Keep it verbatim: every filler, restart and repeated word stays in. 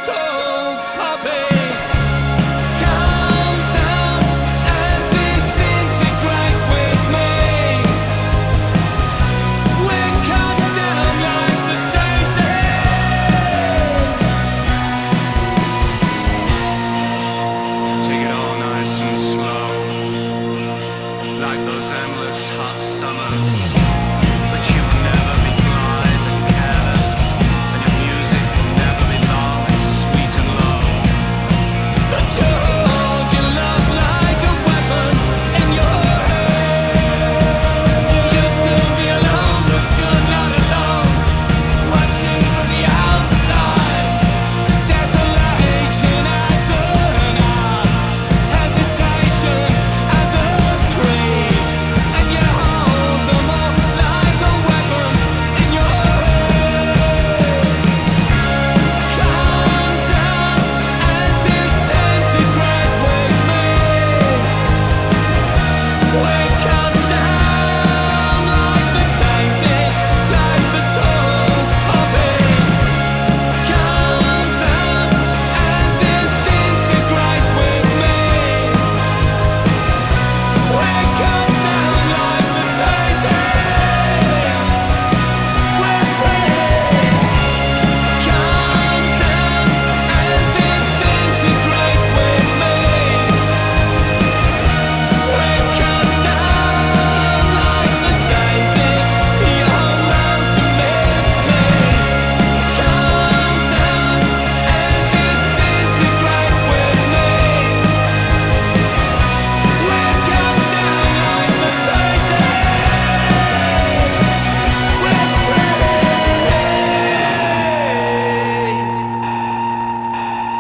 tall poppies. Come down and disintegrate with me. We're cut down like the daisies. Take it all nice and slow, like those endless hot summers. But you will never be blind and careless, and your music will never be long and sweet and low. But you hold your love like a weapon in your hand. You used to be alone, but you're not alone. Watching from the outside, desolation as an art, hesitation as a creed, and you hold them all like a weapon in your hand. Come down and disintegrate with me. We come down like the daisies, like the tall poppies. Come down and disintegrate with me. We come